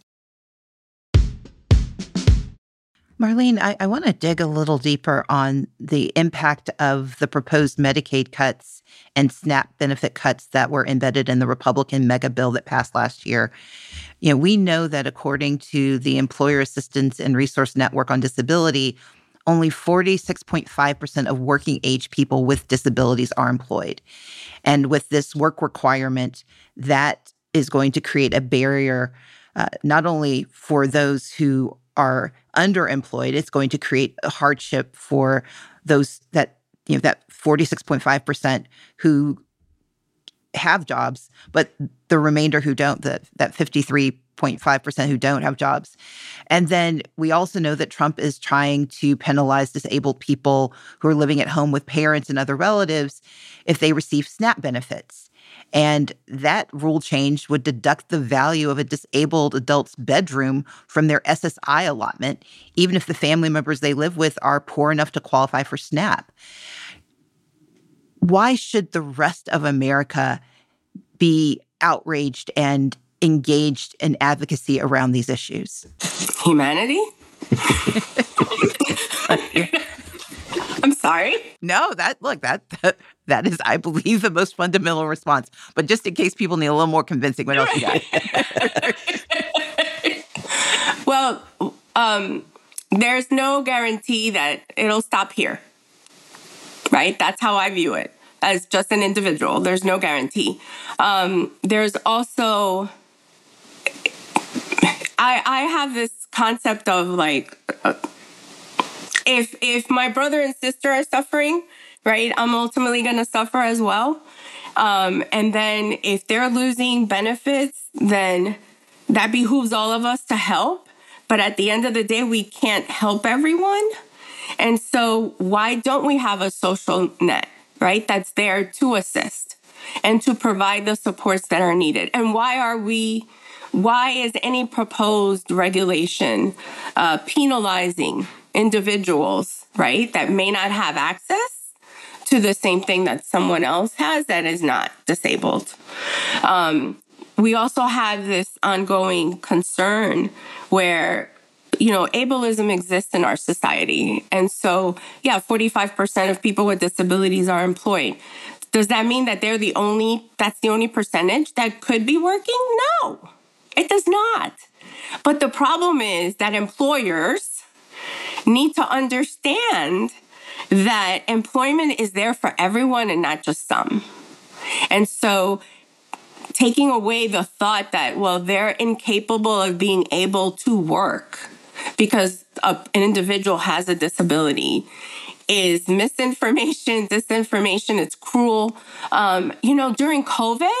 Marlene, I, I want to dig a little deeper on the impact of the proposed Medicaid cuts and SNAP benefit cuts that were embedded in the Republican mega bill that passed last year. You know, we know that according to the Employer Assistance and Resource Network on Disability, only forty-six point five percent of working age people with disabilities are employed. And with this work requirement, that is going to create a barrier uh, not only for those who are underemployed, it's going to create a hardship for those that, you know, that forty-six point five percent who have jobs, but the remainder who don't, that, that fifty-three point five percent who don't have jobs. And then we also know that Trump is trying to penalize disabled people who are living at home with parents and other relatives if they receive SNAP benefits. And that rule change would deduct the value of a disabled adult's bedroom from their S S I allotment, even if the family members they live with are poor enough to qualify for SNAP. why should the rest of America be outraged and engaged in advocacy around these issues? Humanity? I'm sorry. No, that look, that, that that is, I believe, the most fundamental response. But just in case people need a little more convincing, what else you got? Well, um, there's no guarantee that it'll stop here, right? That's how I view it as just an individual. There's no guarantee. Um, there's also, I, I have this concept of like, uh, if if my brother and sister are suffering, right, I'm ultimately going to suffer as well. Um, and then if they're losing benefits, then that behooves all of us to help. But at the end of the day, we can't help everyone. And so why don't we have a social net, right, that's there to assist and to provide the supports that are needed? And why are we, why is any proposed regulation uh, penalizing individuals, right, that may not have access to the same thing that someone else has that is not disabled? Um, we also have this ongoing concern where, you know, ableism exists in our society. And so, yeah, forty-five percent of people with disabilities are employed. Does that mean that they're the only, that's the only percentage that could be working? No, it does not. But the problem is that employers need to understand that employment is there for everyone and not just some. And so taking away the thought that, well, they're incapable of being able to work because a, an individual has a disability is misinformation, disinformation. It's cruel. Um, you know, during COVID,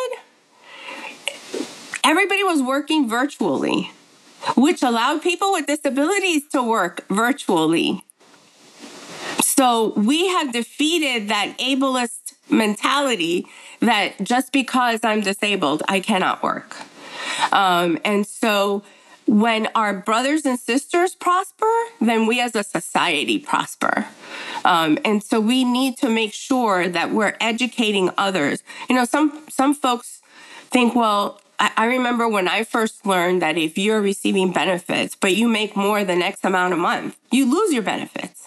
everybody was working virtually, which allowed people with disabilities to work virtually. So we have defeated that ableist mentality that just because I'm disabled, I cannot work. Um, and so when our brothers and sisters prosper, then we as a society prosper. Um, and so we need to make sure that we're educating others. You know, some some folks think, well, I, I remember when I first learned that if you're receiving benefits, but you make more than X amount a month, you lose your benefits.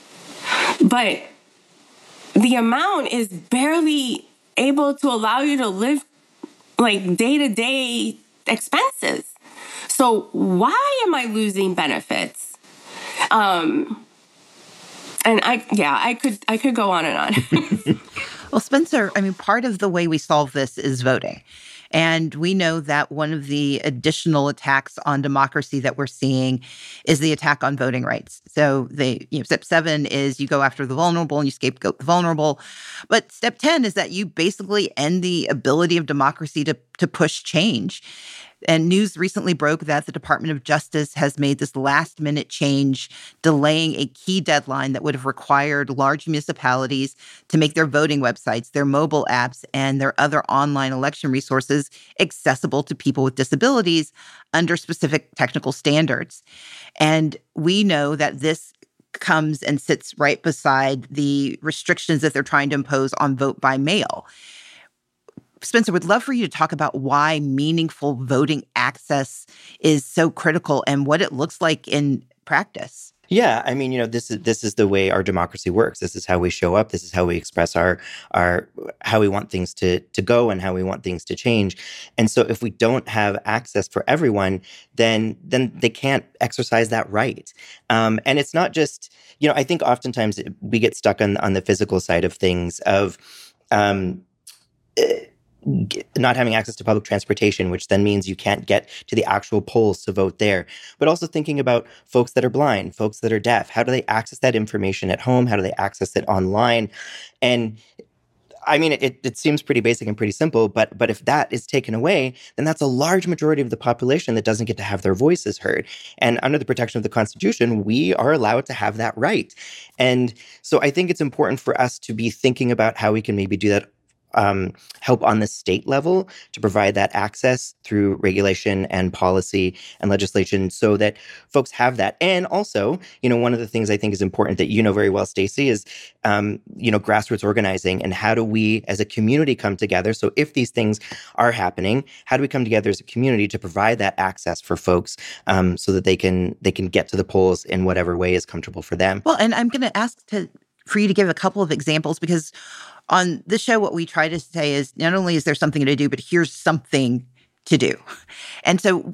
But the amount is barely able to allow you to live like day-to-day expenses. So why am I losing benefits? Um, and I, yeah, I could, I could go on and on. Well, Spencer, I mean, part of the way we solve this is voting. And we know that one of the additional attacks on democracy that we're seeing is the attack on voting rights. So they, you know, step seven is you go after the vulnerable and you scapegoat the vulnerable. But step ten is that you basically end the ability of democracy to, to push change. And news recently broke that the Department of Justice has made this last-minute change, delaying a key deadline that would have required large municipalities to make their voting websites, their mobile apps, and their other online election resources accessible to people with disabilities under specific technical standards. And we know that this comes and sits right beside the restrictions that they're trying to impose on vote by mail. Spencer, would love for you to talk about why meaningful voting access is so critical and what it looks like in practice. Yeah, I mean, you know, this is this is the way our democracy works. This is how we show up. This is how we express our our how we want things to to go and how we want things to change. And so, if we don't have access for everyone, then then they can't exercise that right. Um, and it's not just, you know, I think oftentimes we get stuck on on the physical side of things of. Um, not having access to public transportation, which then means you can't get to the actual polls to vote there. But also thinking about folks that are blind, folks that are deaf. How do they access that information at home? How do they access it online? And I mean, it, it seems pretty basic and pretty simple, but but if that is taken away, then that's a large majority of the population that doesn't get to have their voices heard. And under the protection of the Constitution, we are allowed to have that right. And so I think it's important for us to be thinking about how we can maybe do that um, help on the state level to provide that access through regulation and policy and legislation so that folks have that. And also, you know, one of the things I think is important that you know very well, Stacey, is, um, you know, grassroots organizing and how do we as a community come together? So if these things are happening, how do we come together as a community to provide that access for folks um, so that they can they can get to the polls in whatever way is comfortable for them? Well, and I'm going to ask to for you to give a couple of examples because on this show, what we try to say is not only is there something to do, but here's something to do. And so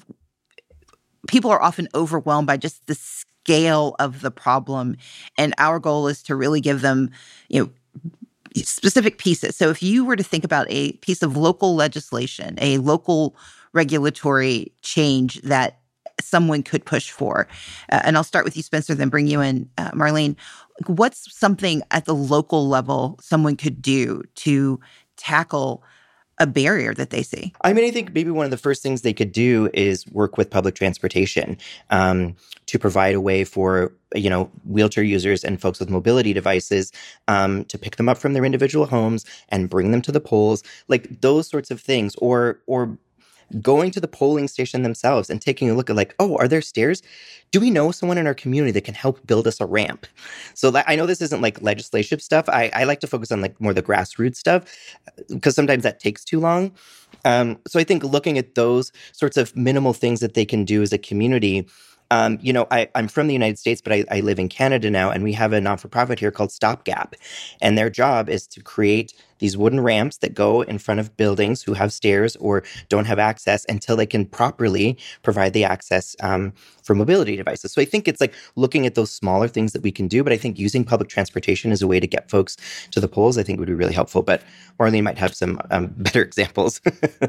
people are often overwhelmed by just the scale of the problem. And our goal is to really give them, you know, specific pieces. So if you were to think about a piece of local legislation, a local regulatory change that someone could push for, uh, and I'll start with you, Spencer, then bring you in, uh, Marlene. What's something at the local level someone could do to tackle a barrier that they see? I mean, I think maybe one of the first things they could do is work with public transportation um, to provide a way for, you know, wheelchair users and folks with mobility devices um, to pick them up from their individual homes and bring them to the polls, like those sorts of things, or or going to the polling station themselves and taking a look at like, oh, are there stairs? Do we know someone in our community that can help build us a ramp? So that, I know this isn't like legislative stuff. I, I like to focus on like more the grassroots stuff because sometimes that takes too long. Um, so I think looking at those sorts of minimal things that they can do as a community. Um, you know, I, I'm from the United States, but I, I live in Canada now, and we have a non-for-profit here called Stopgap. And their job is to create these wooden ramps that go in front of buildings who have stairs or don't have access until they can properly provide the access um, for mobility devices. So I think it's like looking at those smaller things that we can do, but I think using public transportation as a way to get folks to the polls, I think would be really helpful. But Marlene might have some um, better examples.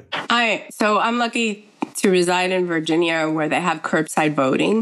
I so I'm lucky to reside in Virginia where they have curbside voting,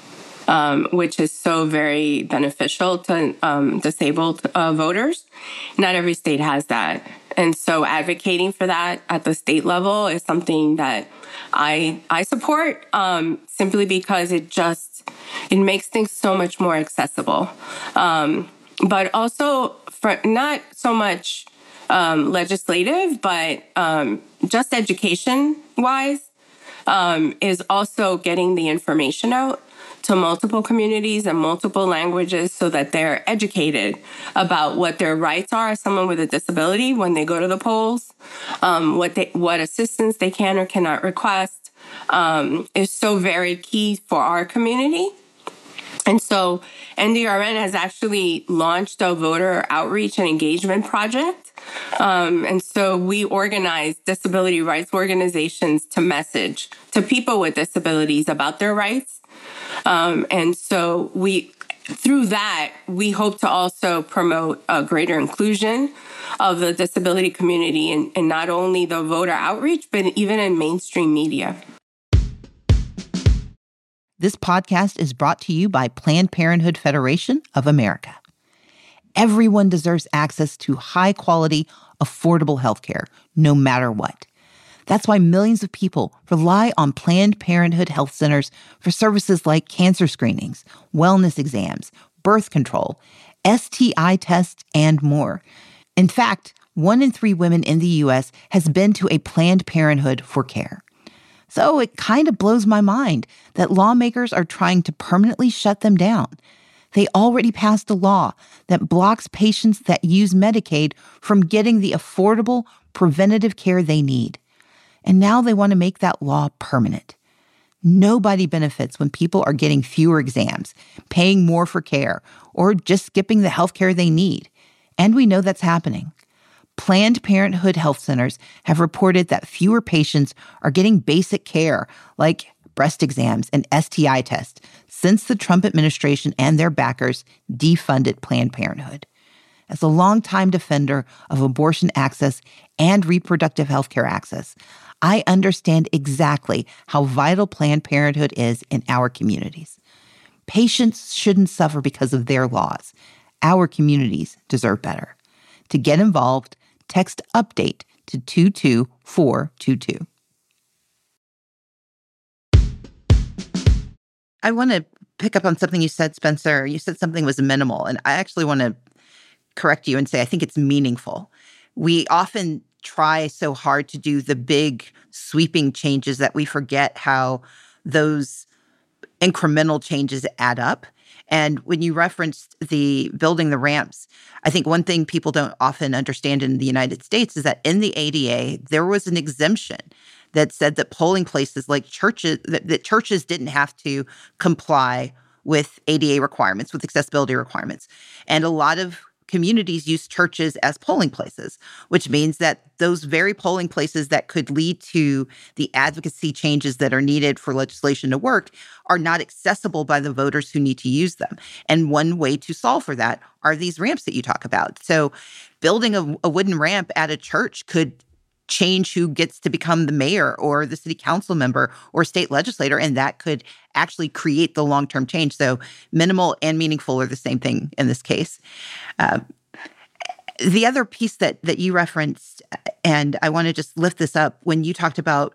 um, which is so very beneficial to um, disabled uh, voters. Not every state has that. And so advocating for that at the state level is something that I I support um, simply because it just, it makes things so much more accessible. Um, but also for not so much um, legislative, but um, just education-wise, Um, is also getting the information out to multiple communities and multiple languages so that they're educated about what their rights are as someone with a disability when they go to the polls, um, what they, what assistance they can or cannot request um, is so very key for our community. And so N D R N has actually launched a voter outreach and engagement project. Um, and so we organize disability rights organizations to message to people with disabilities about their rights. Um, and so we, through that, we hope to also promote a greater inclusion of the disability community in, in not only the voter outreach, but even in mainstream media. This podcast is brought to you by Planned Parenthood Federation of America. Everyone deserves access to high-quality, affordable healthcare, no matter what. That's why millions of people rely on Planned Parenthood health centers for services like cancer screenings, wellness exams, birth control, S T I tests, and more. In fact, one in three women in the U S has been to a Planned Parenthood for care. So it kind of blows my mind that lawmakers are trying to permanently shut them down. They already passed a law that blocks patients that use Medicaid from getting the affordable preventative care they need. And now they want to make that law permanent. Nobody benefits when people are getting fewer exams, paying more for care, or just skipping the health care they need. And we know that's happening. Planned Parenthood health centers have reported that fewer patients are getting basic care like breast exams and S T I tests since the Trump administration and their backers defunded Planned Parenthood. As a longtime defender of abortion access and reproductive health care access, I understand exactly how vital Planned Parenthood is in our communities. Patients shouldn't suffer because of their laws. Our communities deserve better. To get involved, text UPDATE to two two four two two. I want to pick up on something you said, Spencer. You said something was minimal, and I actually want to correct you and say I think it's meaningful. we often try so hard to do the big sweeping changes that we forget how those incremental changes add up. And when you referenced the building the ramps, I think one thing people don't often understand in the United States is that in the A D A, there was an exemption that said that polling places like churches, that, that churches didn't have to comply with A D A requirements, with accessibility requirements. And a lot of communities use churches as polling places, which means that those very polling places that could lead to the advocacy changes that are needed for legislation to work are not accessible by the voters who need to use them. And one way to solve for that are these ramps that you talk about. So building a, a wooden ramp at a church could change who gets to become the mayor or the city council member or state legislator, and that could actually create the long-term change. So minimal and meaningful are the same thing in this case. Uh, the other piece that that you referenced, and I want to just lift this up, when you talked about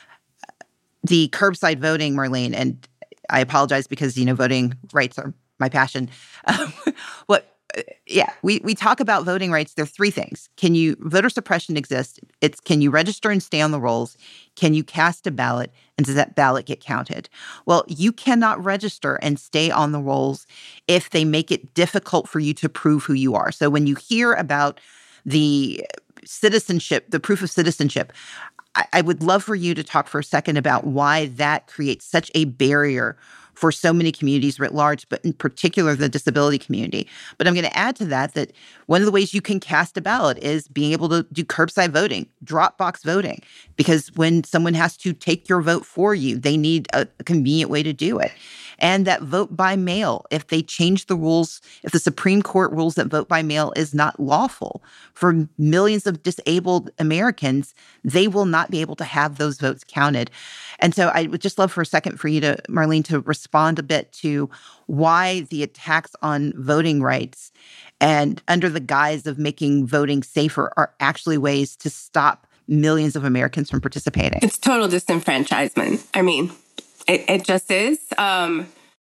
the curbside voting, Marlene, and I apologize because, you know, voting rights are my passion. Um, what Yeah, we, we talk about voting rights. There are three things. Can you, voter suppression exists. It's can you register and stay on the rolls? Can you cast a ballot? And does that ballot get counted? Well, you cannot register and stay on the rolls if they make it difficult for you to prove who you are. So when you hear about the citizenship, the proof of citizenship, I, I would love for you to talk for a second about why that creates such a barrier for so many communities writ large, but in particular the disability community. But I'm going to add to that that one of the ways you can cast a ballot is being able to do curbside voting, drop box voting, because when someone has to take your vote for you, they need a, a convenient way to do it. And that vote by mail, if they change the rules, if the Supreme Court rules that vote by mail is not lawful for millions of disabled Americans, they will not be able to have those votes counted. And so I would just love for a second for you to, Marlene, to respond a bit to why the attacks on voting rights and under the guise of making voting safer are actually ways to stop millions of Americans from participating. It's total disenfranchisement. I mean, it, it just is. Um,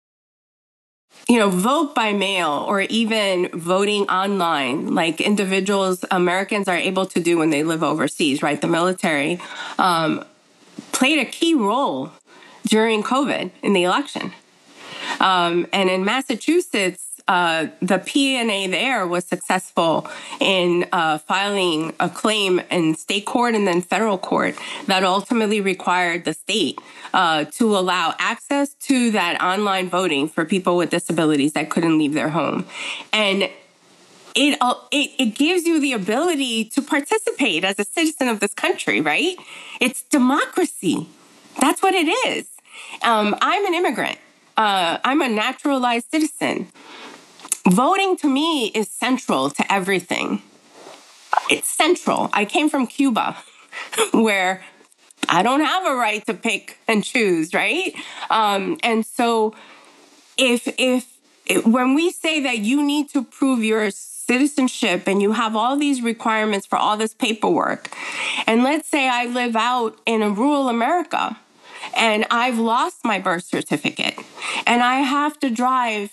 you know, vote by mail or even voting online, like individuals, Americans are able to do when they live overseas, right? The military um, played a key role during COVID in the election. Um, and in Massachusetts, uh, the P N A there was successful in uh, filing a claim in state court and then federal court that ultimately required the state uh, to allow access to that online voting for people with disabilities that couldn't leave their home. And It, uh, it it gives you the ability to participate as a citizen of this country, right? It's democracy. That's what it is. Um, I'm an immigrant. Uh, I'm a naturalized citizen. Voting to me is central to everything. It's central. I came from Cuba, where I don't have a right to pick and choose, right? Um, and so if if when we say that you need to prove your citizenship and you have all these requirements for all this paperwork, and let's say I live out in a rural America and I've lost my birth certificate and I have to drive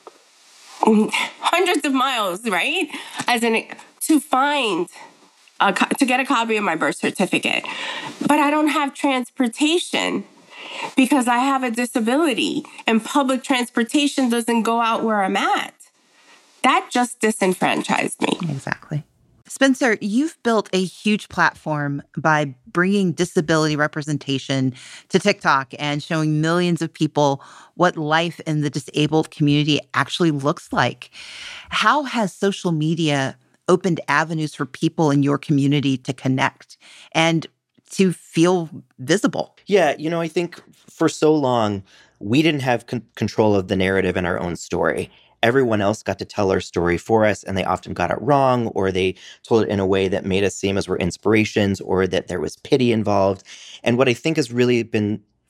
hundreds of miles, right, as an to find a, to get a copy of my birth certificate, but I don't have transportation because I have a disability and public transportation doesn't go out where I'm at. That just disenfranchised me. Exactly. Spencer, you've built a huge platform by bringing disability representation to TikTok and showing millions of people what life in the disabled community actually looks like. How has social media opened avenues for people in your community to connect and to feel visible? Yeah, you know, I think for so long, we didn't have con- control of the narrative in our own story. Everyone else got to tell our story for us, and they often got it wrong, or they told it in a way that made us seem as we're inspirations, or that there was pity involved. And what I think has really been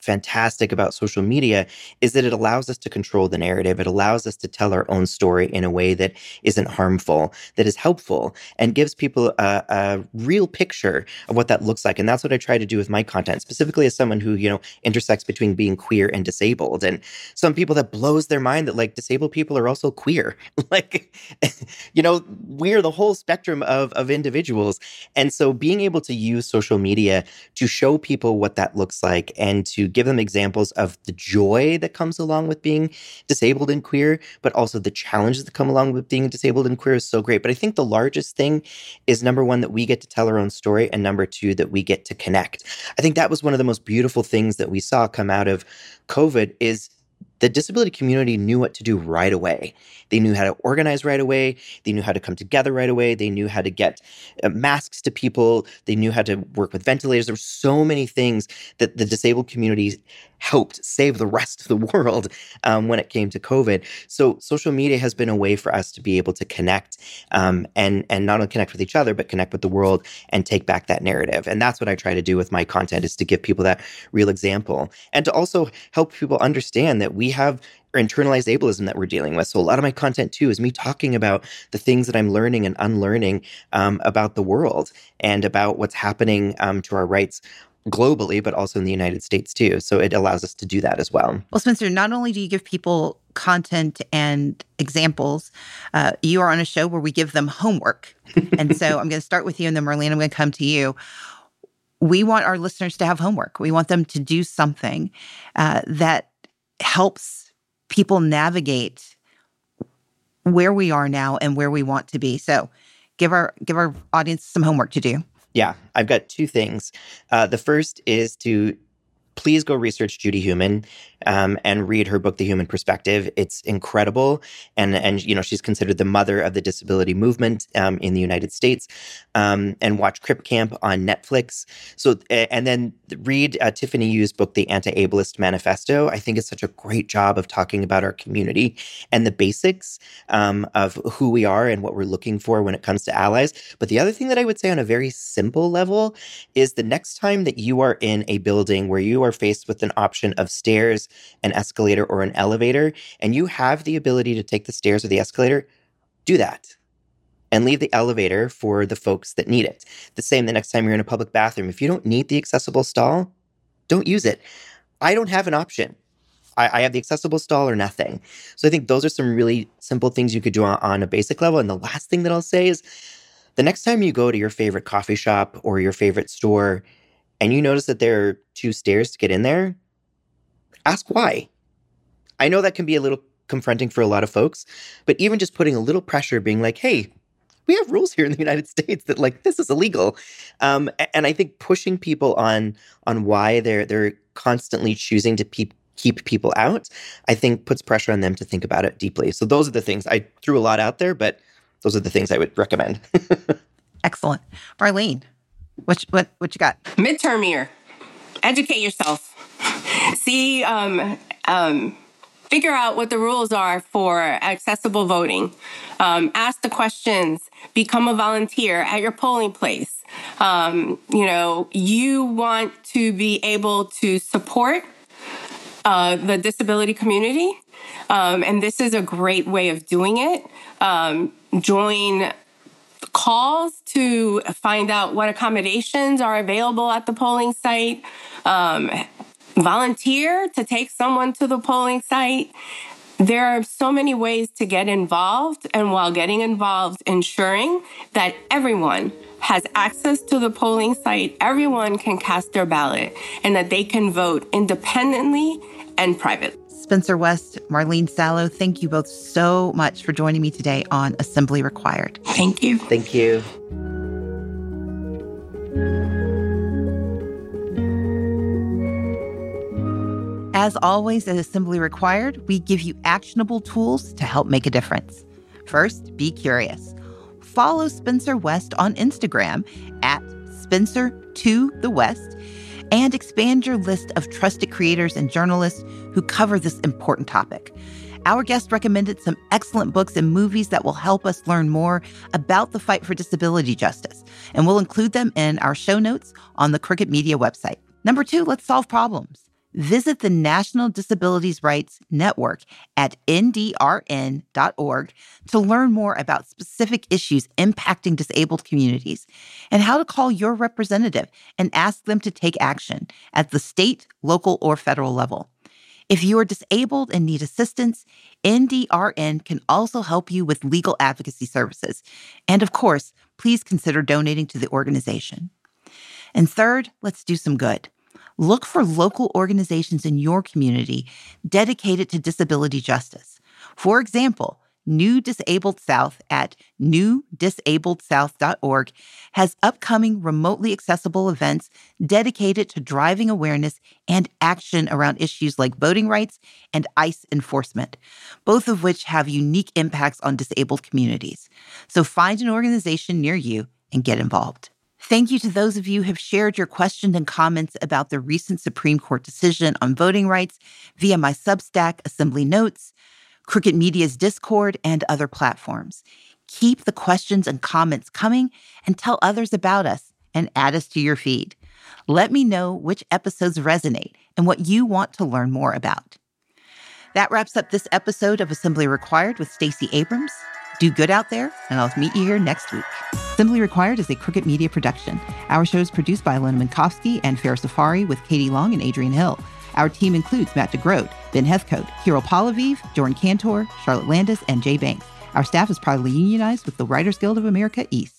fantastic about social media is that it allows us to control the narrative. It allows us to tell our own story in a way that isn't harmful, that is helpful, and gives people a, a real picture of what that looks like. And that's what I try to do with my content, specifically as someone who, you know, intersects between being queer and disabled. And some people that blows their mind that like disabled people are also queer. Like, you know, we're the whole spectrum of, of individuals. And so being able to use social media to show people what that looks like and to give them examples of the joy that comes along with being disabled and queer, but also the challenges that come along with being disabled and queer is so great. But I think the largest thing is, number one, that we get to tell our own story, and number two, that we get to connect. I think that was one of the most beautiful things that we saw come out of COVID is the disability community knew what to do right away. They knew how to organize right away. They knew how to come together right away. They knew how to get uh, masks to people. They knew how to work with ventilators. There were so many things that the disabled community helped save the rest of the world um, when it came to COVID. So social media has been a way for us to be able to connect um, and, and not only connect with each other, but connect with the world and take back that narrative. And that's what I try to do with my content, is to give people that real example and to also help people understand that we have internalized ableism that we're dealing with. So a lot of my content too is me talking about the things that I'm learning and unlearning um, about the world and about what's happening um, to our rights globally, but also in the United States too. So it allows us to do that as well. Well, Spencer, not only do you give people content and examples, uh, you are on a show where we give them homework. And so I'm going to start with you, and then Marlene, I'm going to come to you. We want our listeners to have homework. We want them to do something uh, that helps people navigate where we are now and where we want to be. So give our give our audience some homework to do. Yeah, I've got two things. Uh, the first is to please go research Judy Heumann um, and read her book, The Human Perspective. It's incredible. And, and you know, she's considered the mother of the disability movement um, in the United States. Um, and watch Crip Camp on Netflix. So, and then read uh, Tiffany Yu's book, The Anti-Ableist Manifesto. I think it's such a great job of talking about our community and the basics um, of who we are and what we're looking for when it comes to allies. But the other thing that I would say on a very simple level is the next time that you are in a building where you are faced with an option of stairs, an escalator, or an elevator, and you have the ability to take the stairs or the escalator, do that. And leave the elevator for the folks that need it. The same the next time you're in a public bathroom. If you don't need the accessible stall, don't use it. I don't have an option. I, I have the accessible stall or nothing. So I think those are some really simple things you could do on, on a basic level. And the last thing that I'll say is the next time you go to your favorite coffee shop or your favorite store and you notice that there are two stairs to get in there, ask why. I know that can be a little confronting for a lot of folks, but even just putting a little pressure, being like, hey, we have rules here in the United States that like this is illegal, um, and I think pushing people on on why they're they're constantly choosing to pe- keep people out, I think puts pressure on them to think about it deeply. So those are the things. I threw a lot out there, but those are the things I would recommend. Excellent, Marlene. What what what you got? Midterm year, educate yourself. See. Um, um, Figure out what the rules are for accessible voting. Um, ask the questions. Become a volunteer at your polling place. Um, you know, you want to be able to support uh, the disability community. Um, and this is a great way of doing it. Um, join calls to find out what accommodations are available at the polling site. Um, Volunteer to take someone to the polling site. There are so many ways to get involved, and while getting involved, ensuring that everyone has access to the polling site, everyone can cast their ballot, and that they can vote independently and privately. Spencer West, Marlene Sallow, thank you both so much for joining me today on Assembly Required. Thank you. Thank you. As always at Assembly Required, we give you actionable tools to help make a difference. First, be curious. Follow Spencer West on Instagram at Spencer to the West and expand your list of trusted creators and journalists who cover this important topic. Our guest recommended some excellent books and movies that will help us learn more about the fight for disability justice, and we'll include them in our show notes on the Crooked Media website. Number two, let's solve problems. Visit the National Disabilities Rights Network at N D R N dot org to learn more about specific issues impacting disabled communities and how to call your representative and ask them to take action at the state, local, or federal level. If you are disabled and need assistance, N D R N can also help you with legal advocacy services. And of course, please consider donating to the organization. And third, let's do some good. Look for local organizations in your community dedicated to disability justice. For example, New Disabled South at new disabled south dot org has upcoming remotely accessible events dedicated to driving awareness and action around issues like voting rights and ICE enforcement, both of which have unique impacts on disabled communities. So find an organization near you and get involved. Thank you to those of you who have shared your questions and comments about the recent Supreme Court decision on voting rights via my Substack, Assembly Notes, Crooked Media's Discord, and other platforms. Keep the questions and comments coming and tell others about us and add us to your feed. Let me know which episodes resonate and what you want to learn more about. That wraps up this episode of Assembly Required with Stacey Abrams. Do good out there, and I'll meet you here next week. Assembly Required is a Crooked Media production. Our show is produced by Elena Minkowski and Farrah Safari with Katie Long and Adrian Hill. Our team includes Matt DeGroat, Ben Heathcote, Hero Palaviv, Jordan Cantor, Charlotte Landis, and Jay Banks. Our staff is proudly unionized with the Writers Guild of America East.